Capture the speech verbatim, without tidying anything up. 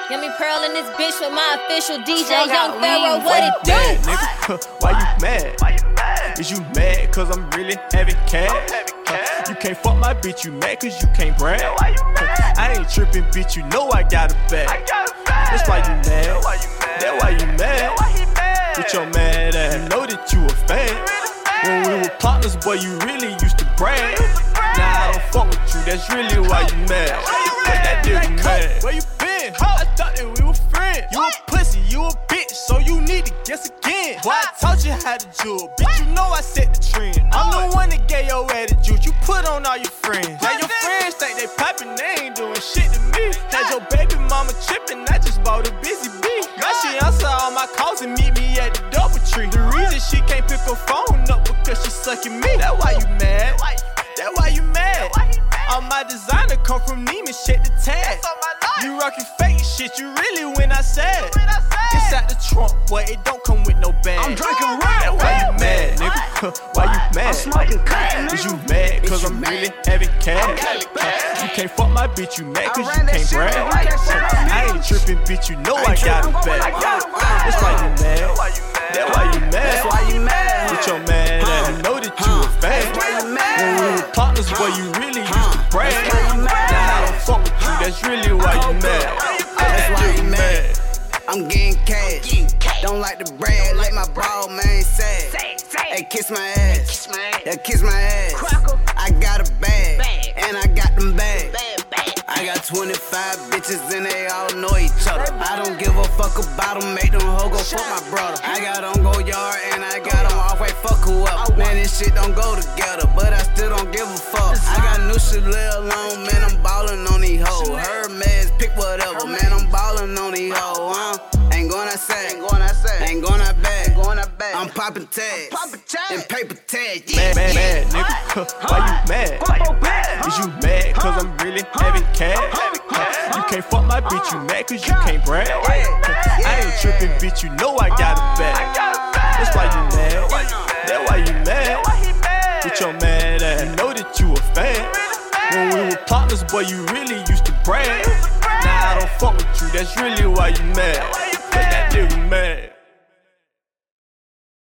Yummy Pearl in this bitch with my official D J Young Pharaoh. What it do? Mad, nigga? Why you mad? Why you mad? Is you mad cause I'm really having cash? Uh, you can't fuck my bitch, you mad cause you can't brag. Yeah, why you mad? I ain't tripping, bitch, you know I got a bag. I got a bag. That's why you mad. That's why you mad. That's why you mad. That's why he mad. With your mad ass, you know that you a fan. When we were partners, boy, you really used to brag. Now I don't fuck with you, that's really why you mad. But that nigga mad. Where you been? I thought that we were friends. You a pussy, you a bitch, so you need to guess again. Boy, I taught you how to jewel, bitch, you know I set the trend. I'm the one that gave your attitude, you put on all your friends. Now your friends think they poppin', they ain't doing shit to me. Had your baby mama trippin', I just bought a busy bee. Now she answer all my calls and meet me at the double tree. The reason she can't pick her phone up because she sucking me. That's why you mad. That's why you mad. All my designer come from Neiman, shit the tag. You rockin' fake shit, you really when I said it's out the trunk, boy, it don't come with no bag. I'm drinking rum. That's why you mad, nigga. Why you mad? I'm smoking crack. Is you mad cause I'm really having cash? You can't fuck my bitch, you mad cause you can't brag. I ain't trippin', bitch, you know I got a bag. That's why you mad. That's why you mad. That's why you mad. With your mad ass, you know that you a fan. That's why you mad. When we were partners, boy, you really used to brag. Now I don't fuck with you, that's really why you mad. That's why you mad. I'm getting cash. Don't like the brag, like my ball man sad. Hey, kiss my ass. Yeah, kiss my ass. I got a bag, and I got them bags. I got twenty-five bitches and they all know each other. I don't give a fuck about them, make them hoe go fuck my brother. I got on go yard and I got on off way, fuck whoever. Man, this shit don't go together, but I still don't give a fuck. I got new shit live alone, man, I'm ballin' on these hoes. Hermes, pick whatever, man, I'm ballin' on these hoes, huh? Ain't going outside, ain't going outside, ain't going out back, going out back. I'm poppin' tags, and paper tags. Yeah. Mad, mad, mad, nigga. Why you mad? Is you mad cause I'm really having cash? You can't fuck my bitch, you mad cause you can't brag. I ain't trippin', bitch, you know I got a bag. That's why you mad. That's why you mad. With your mad ass, you know that you a fan. When we were partners, boy, you really used to brag. Now I don't fuck with you, that's really why you mad. But that nigga mad.